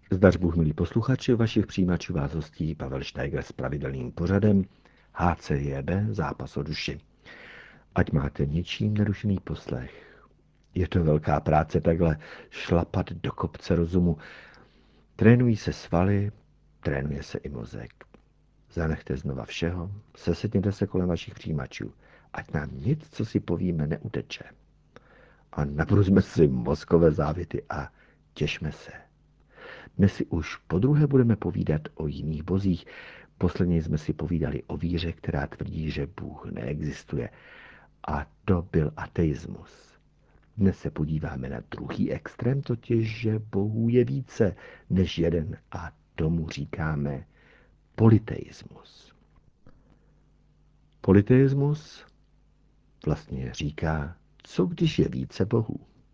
Zdař Bůh, milí posluchači, vašich přijímačů vás hostí Pavel Steiger s pravidelným pořadem HCJB Zápas o duši. Ať máte ničím nerušený poslech. Je to velká práce takhle šlapat do kopce rozumu. Trénují se svaly, trénuje se i mozek. Zanechte znova všeho, sesedněte se kolem vašich přijímačů, ať nám nic, co si povíme, neuteče. A nabruzme si mozkové závity a těšme se. Dnes si už podruhé budeme povídat o jiných bozích. Posledně jsme si povídali o víře, která tvrdí, že Bůh neexistuje. A to byl ateismus. Dnes se podíváme na druhý extrém, totiž, že Bohů je více než jeden a tomu říkáme polyteismus. Polyteismus vlastně říká, co když je více bohů.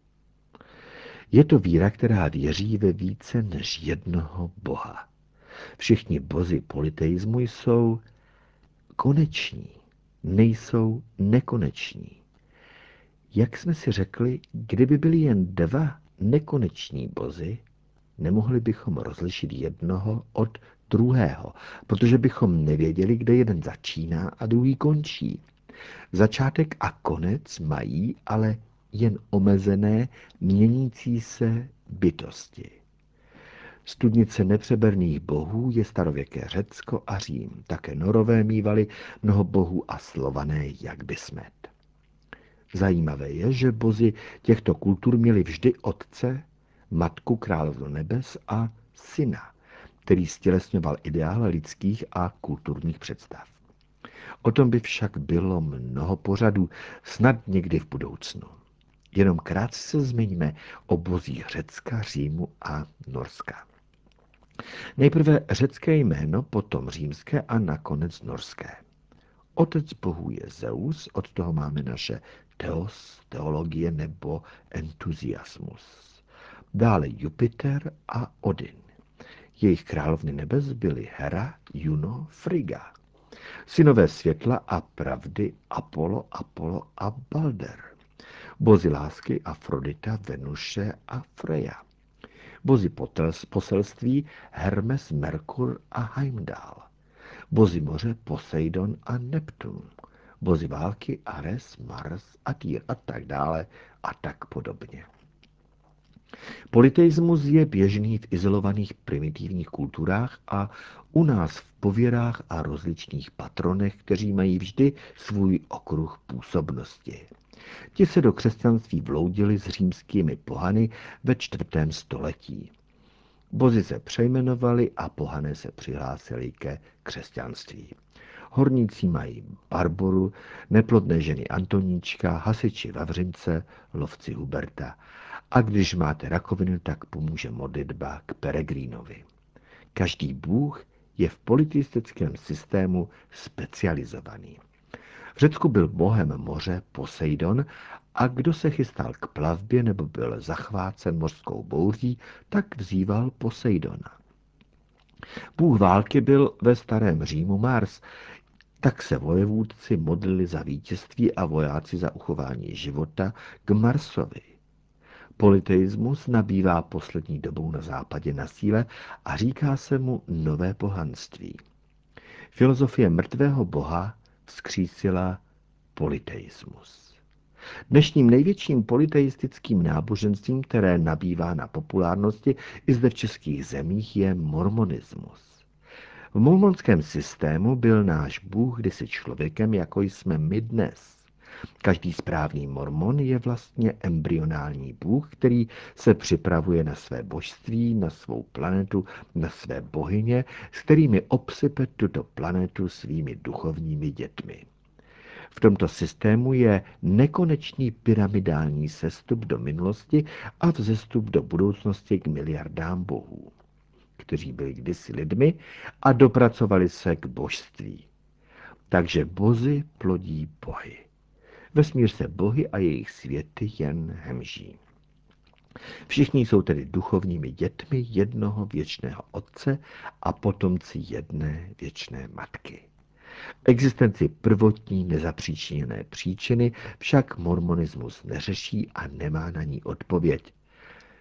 Je to víra, která věří ve více než jednoho boha. Všichni bozi polyteismu jsou koneční, nejsou nekoneční. Jak jsme si řekli, kdyby byli jen dva nekoneční bozi, nemohli bychom rozlišit jednoho od druhého, protože bychom nevěděli, kde jeden začíná a druhý končí. Začátek a konec mají ale jen omezené, měnící se bytosti. Studnice nepřeberných bohů je starověké Řecko a Řím. Také Norové mívali mnoho bohů a Slované jak by smet. Zajímavé je, že bozi těchto kultur měli vždy otce, matku královnu nebes a syna, který stělesňoval ideál lidských a kulturních představ. O tom by však bylo mnoho pořadů, snad někdy v budoucnu. Jenom krátce se zmiňme o bozích Řecka, Římu a Norska. Nejprve řecké jméno, potom římské a nakonec norské. Otec bohů je Zeus, od toho máme naše teos, teologie nebo entuziasmus. Dále Jupiter a Odin. Jejich královny nebes byly Hera, Juno, Frigga. Synové světla a pravdy Apollo a Balder. Bozi lásky Afrodita, Venuše a Freja. Bozi poselství Hermes, Merkur a Heimdall. Bozi moře Poseidon a Neptun. Bozi války Ares, Mars a Týr a tak dále a tak podobně. Polyteismus je běžný v izolovaných primitivních kulturách a u nás v pověrách a rozličných patronech, kteří mají vždy svůj okruh působnosti. Ti se do křesťanství vloudili s římskými pohany ve 4. století. Bozi se přejmenovali a pohané se přihlásili ke křesťanství. Horníci mají Barboru, neplodné ženy Antoníčka, hasiči Vavřince, lovci Huberta. A když máte rakovinu, tak pomůže modlitba k Peregrínovi. Každý bůh je v politistickém systému specializovaný. V Řecku byl bohem moře Poseidon a kdo se chystal k plavbě nebo byl zachvácen mořskou bouří, tak vzýval Poseidona. Bůh války byl ve starém Římu Mars, tak se vojevůdci modlili za vítězství a vojáci za uchování života k Marsovi. Polyteismus nabývá poslední dobou na západě na síle a říká se mu nové pohanství. Filozofie mrtvého boha vzkřísila polyteismus. Dnešním největším polyteistickým náboženstvím, které nabývá na populárnosti i zde v českých zemích, je mormonismus. V mormonském systému byl náš Bůh kdysi člověkem, jako jsme my dnes. Každý správný mormon je vlastně embryonální Bůh, který se připravuje na své božství, na svou planetu, na své bohyně, s kterými obsype tuto planetu svými duchovními dětmi. V tomto systému je nekonečný pyramidální sestup do minulosti a vzestup do budoucnosti k miliardám bohů, kteří byli kdysi lidmi a dopracovali se k božství. Takže bozi plodí bohy. Vesmír se bohy a jejich světy jen hemží. Všichni jsou tedy duchovními dětmi jednoho věčného otce a potomci jedné věčné matky. Existenci prvotní nezapříčiněné příčiny však mormonismus neřeší a nemá na ní odpověď.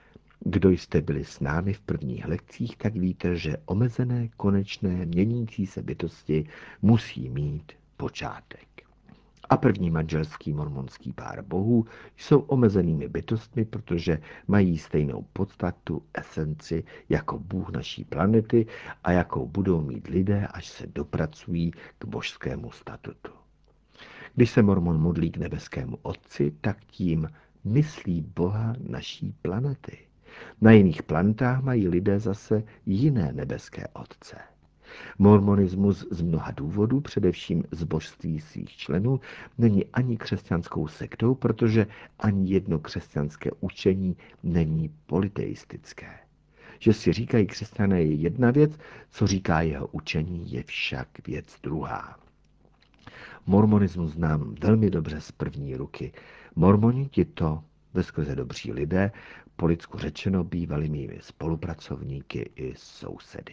Kdo jste byli s námi v prvních lekcích, tak víte, že omezené, konečné, měnící se bytosti musí mít počátek. A první manželský mormonský pár bohů jsou omezenými bytostmi, protože mají stejnou podstatu, esenci jako Bůh naší planety a jakou budou mít lidé, až se dopracují k božskému statutu. Když se mormon modlí k nebeskému Otci, tak tím myslí Boha naší planety. Na jiných planetách mají lidé zase jiné nebeské otce. Mormonismus z mnoha důvodů, především z božství svých členů, není ani křesťanskou sektou, protože ani jedno křesťanské učení není politeistické. Že si říkají křesťané je jedna věc, co říká jeho učení je však věc druhá. Mormonismus znám velmi dobře z první ruky. Mormoni tito veskrze dobří lidé, po lidsku řečeno bývali mými spolupracovníky i sousedy.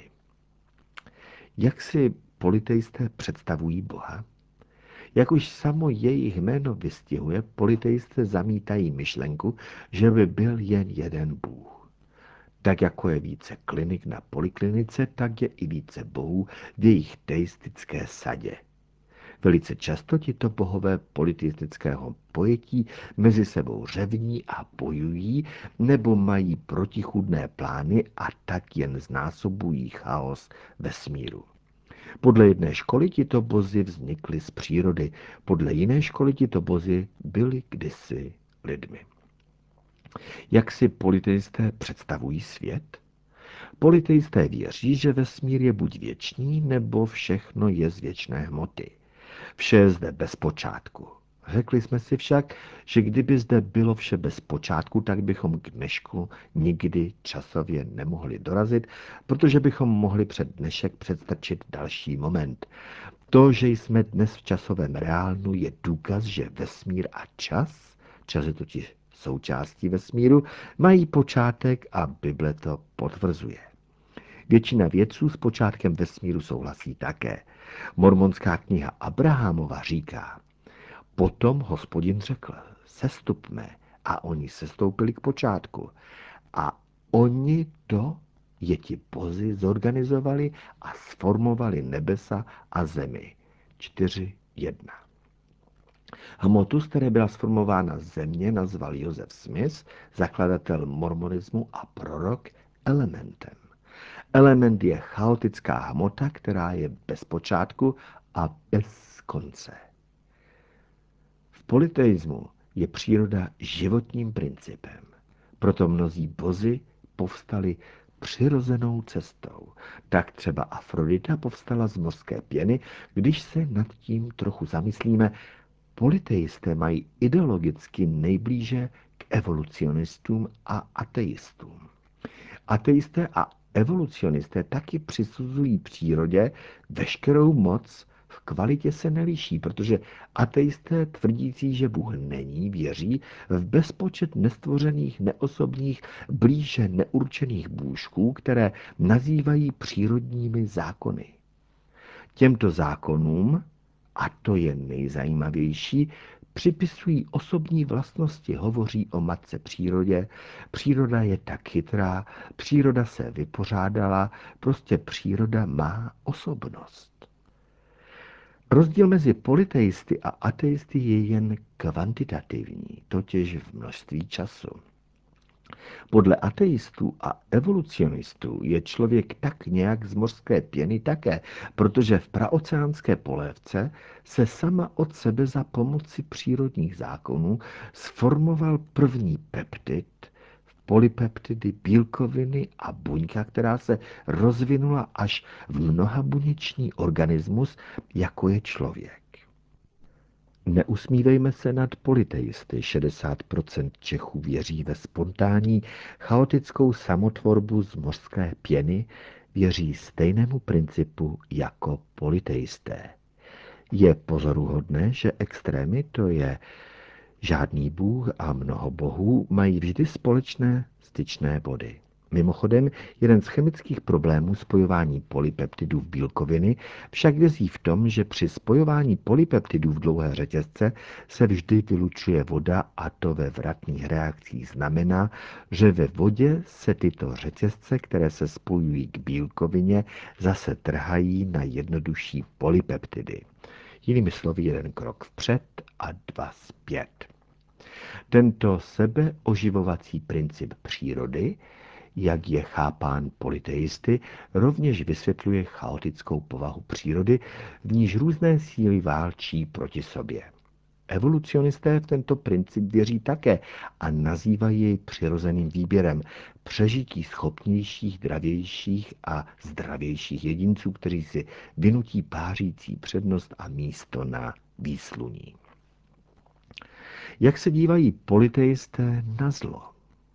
Jak si politeisté představují Boha? Jak už samo jejich jméno vystihuje, politeisté zamítají myšlenku, že by byl jen jeden Bůh. Tak jako je více klinik na poliklinice, tak je i více bohů v jejich teistické sadě. Velice často tito bohové politistického pojetí mezi sebou řevní a bojují, nebo mají protichůdné plány a tak jen znásobují chaos vesmíru. Podle jedné školy tito bozi vznikly z přírody, podle jiné školy tito bozi byli kdysi lidmi. Jak si politeisté představují svět? Politeisté věří, že vesmír je buď věčný, nebo všechno je z věčné hmoty. Vše je zde bez počátku. Řekli jsme si však, že kdyby zde bylo vše bez počátku, tak bychom k dnešku nikdy časově nemohli dorazit, protože bychom mohli před dnešek předstrčit další moment. To, že jsme dnes v časovém reálnu, je důkaz, že vesmír a čas je totiž součástí vesmíru, mají počátek a Bible to potvrzuje. Většina vědců s počátkem vesmíru souhlasí také. Mormonská kniha Abrahamova říká: Potom Hospodin řekl, sestupme, a oni sestoupili k počátku. A oni to, ti bozi, zorganizovali a sformovali nebesa a zemi. 4.1. Hmotu, z které byla sformována země, nazval Joseph Smith, zakladatel mormonismu a prorok, elementem. Element je chaotická hmota, která je bez počátku a bez konce. V politeismu je příroda životním principem. Proto mnozí bozi povstali přirozenou cestou. Tak třeba Afrodita povstala z mořské pěny. Když se nad tím trochu zamyslíme, politeisté mají ideologicky nejblíže k evolucionistům a ateistům. Ateisté a evolucionisté taky přisuzují přírodě veškerou moc, v kvalitě se neliší, protože ateisté tvrdící, že Bůh není, věří v bezpočet nestvořených, neosobních, blíže neurčených bůžků, které nazývají přírodními zákony. Těmto zákonům, a to je nejzajímavější, připisují osobní vlastnosti, hovoří o matce přírodě, příroda je tak chytrá, příroda se vypořádala, prostě příroda má osobnost. Rozdíl mezi politeisty a ateisty je jen kvantitativní, totiž v množství času. Podle ateistů a evolucionistů je člověk tak nějak z mořské pěny také, protože v praoceánské polévce se sama od sebe za pomoci přírodních zákonů sformoval první peptid, polypeptidy, bílkoviny a buňka, která se rozvinula až v mnohabuněčný organismus, jako je člověk. Neusmívejme se nad politeisty. 60% Čechů věří ve spontánní, chaotickou samotvorbu z mořské pěny, věří stejnému principu jako politeisté. Je pozoruhodné, že extrémy, to je žádný bůh a mnoho bohů, mají vždy společné styčné body. Mimochodem, jeden z chemických problémů spojování polypeptidů v bílkoviny však vězí v tom, že při spojování polypeptidů v dlouhé řetězce se vždy vylučuje voda a to ve vratných reakcích znamená, že ve vodě se tyto řetězce, které se spojují k bílkovině, zase trhají na jednodušší polypeptidy. Jinými slovy, jeden krok vpřed a dva zpět. Tento sebeoživovací princip přírody, jak je chápán polyteisty, rovněž vysvětluje chaotickou povahu přírody, v níž různé síly válčí proti sobě. Evolucionisté v tento princip věří také a nazývají jej přirozeným výběrem přežití schopnějších, dravějších a zdravějších jedinců, kteří si vynutí pářící přednost a místo na výsluní. Jak se dívají polyteisté na zlo?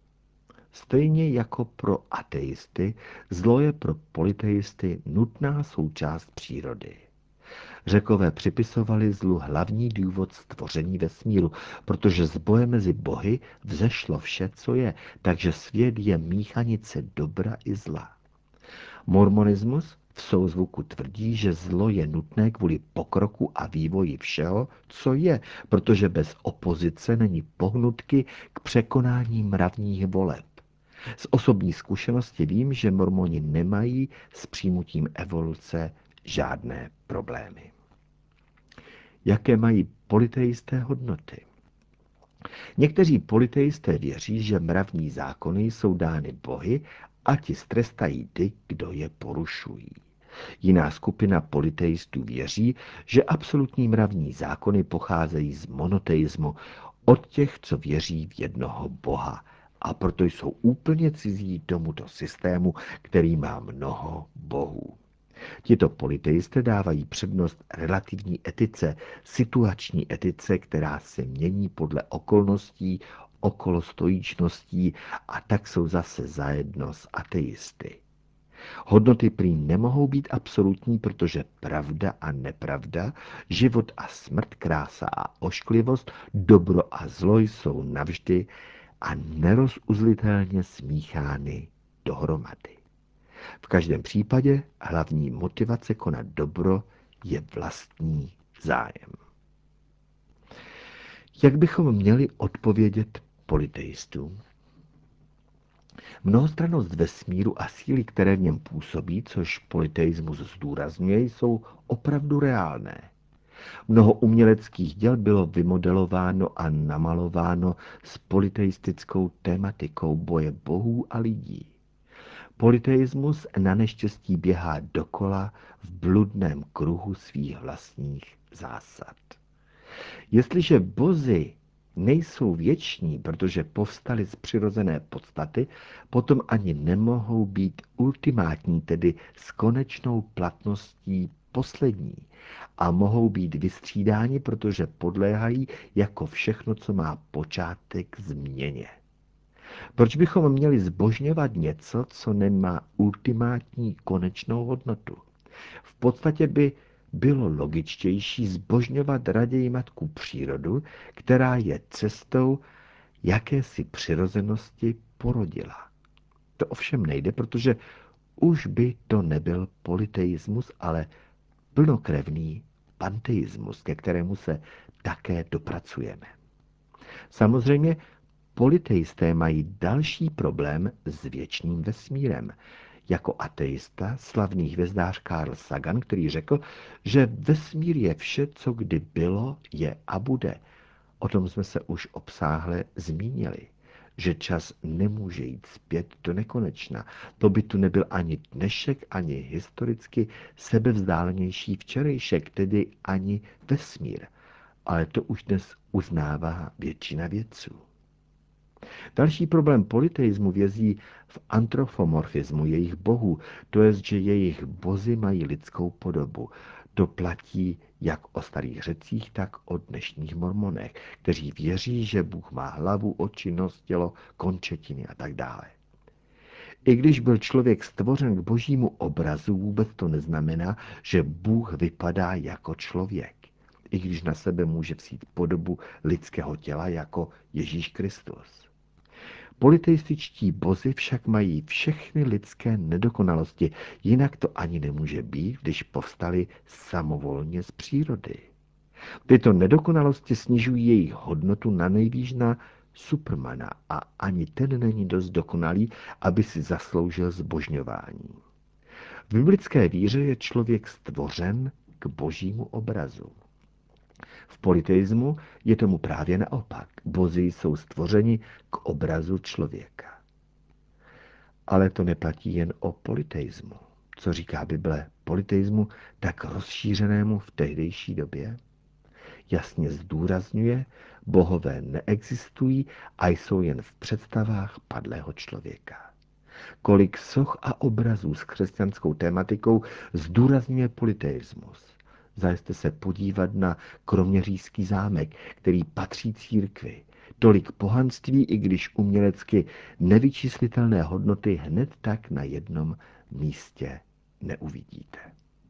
Stejně jako pro ateisty, zlo je pro polyteisty nutná součást přírody. Řekové připisovali zlu hlavní důvod stvoření vesmíru, protože z boje mezi bohy vzešlo vše, co je, takže svět je míchanice dobra i zla. Mormonismus v souzvuku tvrdí, že zlo je nutné kvůli pokroku a vývoji všeho, co je, protože bez opozice není pohnutky k překonání mravních voleb. Z osobní zkušenosti vím, že mormoni nemají s přijmutím evoluce žádné problémy. Jaké mají polyteisté hodnoty? Někteří polyteisté věří, že mravní zákony jsou dány bohy a ti strestají ty, kdo je porušují. Jiná skupina polyteistů věří, že absolutní mravní zákony pocházejí z monoteismu, od těch, co věří v jednoho boha, a proto jsou úplně cizí tomuto systému, který má mnoho bohů. Tito polyteisté dávají přednost relativní etice, situační etice, která se mění podle okolností, okolo stojíčností a tak jsou zase zajedno s ateisty. Hodnoty prý nemohou být absolutní, protože pravda a nepravda, život a smrt, krása a ošklivost, dobro a zlo jsou navždy a nerozuzlitelně smíchány dohromady. V každém případě hlavní motivace konat dobro je vlastní zájem. Jak bychom měli odpovědět polyteistům? Mnohostrannost vesmíru a síly, které v něm působí, což polyteismus zdůrazňuje, jsou opravdu reálné. Mnoho uměleckých děl bylo vymodelováno a namalováno s polyteistickou tématikou boje bohů a lidí. Polyteismus na neštěstí běhá dokola v bludném kruhu svých vlastních zásad. Jestliže bozi nejsou věční, protože povstali z přirozené podstaty, potom ani nemohou být ultimátní, tedy s konečnou platností poslední, a mohou být vystřídáni, protože podléhají jako všechno, co má počátek, změně. Proč bychom měli zbožňovat něco, co nemá ultimátní konečnou hodnotu? V podstatě by bylo logičtější zbožňovat raději matku přírodu, která je cestou jakési přirozenosti porodila. To ovšem nejde, protože už by to nebyl polyteismus, ale plnokrevný panteismus, ke kterému se také dopracujeme. Samozřejmě polyteisté mají další problém s věčným vesmírem. Jako ateista slavný hvězdář Carl Sagan, který řekl, že vesmír je vše, co kdy bylo, je a bude. O tom jsme se už obsáhle zmínili, že čas nemůže jít zpět do nekonečna. To by tu nebyl ani dnešek, ani historicky sebevzdálenější včerejšek, tedy ani vesmír. Ale to už dnes uznává většina vědců. Další problém polyteismu vězí v antropomorfismu jejich bohů, to jest, že jejich bozi mají lidskou podobu. To platí jak o starých Řecích, tak o dnešních mormonech, kteří věří, že Bůh má hlavu, oči, nos, tělo, končetiny a tak dále. I když byl člověk stvořen k božímu obrazu, vůbec to neznamená, že Bůh vypadá jako člověk, i když na sebe může vzít podobu lidského těla jako Ježíš Kristus. Politeističtí bozi však mají všechny lidské nedokonalosti, jinak to ani nemůže být, když povstali samovolně z přírody. Tyto nedokonalosti snižují jejich hodnotu na nejvýš na Supermana a ani ten není dost dokonalý, aby si zasloužil zbožňování. V biblické víře je člověk stvořen k božímu obrazu. V politeismu je tomu právě naopak. Bozi jsou stvořeni k obrazu člověka. Ale to neplatí jen o politeismu. Co říká Bible politeismu tak rozšířenému v tehdejší době? Jasně zdůrazňuje, bohové neexistují a jsou jen v představách padlého člověka. Kolik soch a obrazů s křesťanskou tématikou zdůrazňuje politeismus. Zajďte se podívat na Kroměřížský zámek, který patří církvi. Tolik pohanství, i když umělecky nevyčíslitelné hodnoty hned tak na jednom místě neuvidíte.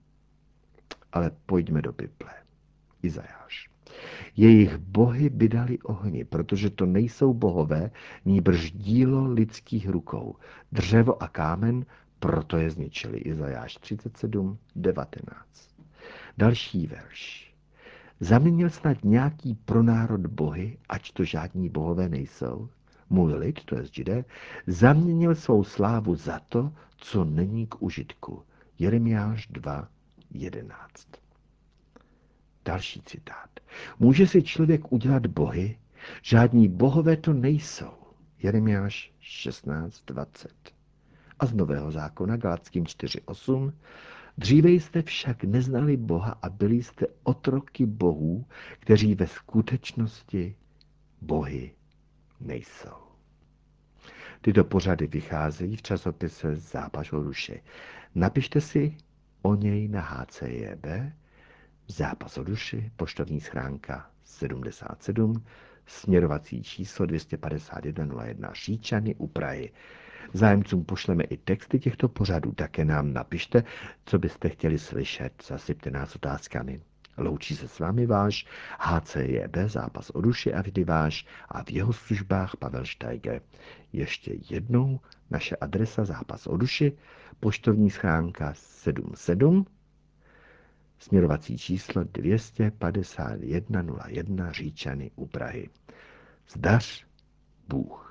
Ale pojďme do Bible. Izajáš. Jejich bohy vydali ohni, protože to nejsou bohové, nýbrž dílo lidských rukou. Dřevo a kámen, proto je zničili. Izajáš 37:19. Další verš. Zaměnil snad nějaký pro národ bohy, ať to žádní bohové nejsou? Můj lid, to je Židé, zaměnil svou slávu za to, co není k užitku. Jeremiáš 2:11. Další citát. Může si člověk udělat bohy? Žádní bohové to nejsou. Jeremiáš 16:20. A z Nového zákona Galatským 4:8. Dříve jste však neznali Boha a byli jste otroky bohů, kteří ve skutečnosti bohy nejsou. Tyto pořady vycházejí v časopise Zápas o duši. Napište si o něj na HCJB, Zápas o duši, poštovní schránka 77, směrovací číslo 25101 Říčany u Prahy. Zájemcům pošleme i texty těchto pořadů, také nám napište, co byste chtěli slyšet, zasypte nás otázkami. Loučí se s vámi váš HCJB Zápas o duši a vždy váš a v jeho službách Pavel Steiger. Ještě jednou naše adresa Zápas o duši, poštovní schránka 77, směrovací číslo 25101 Říčany u Prahy. Zdař Bůh.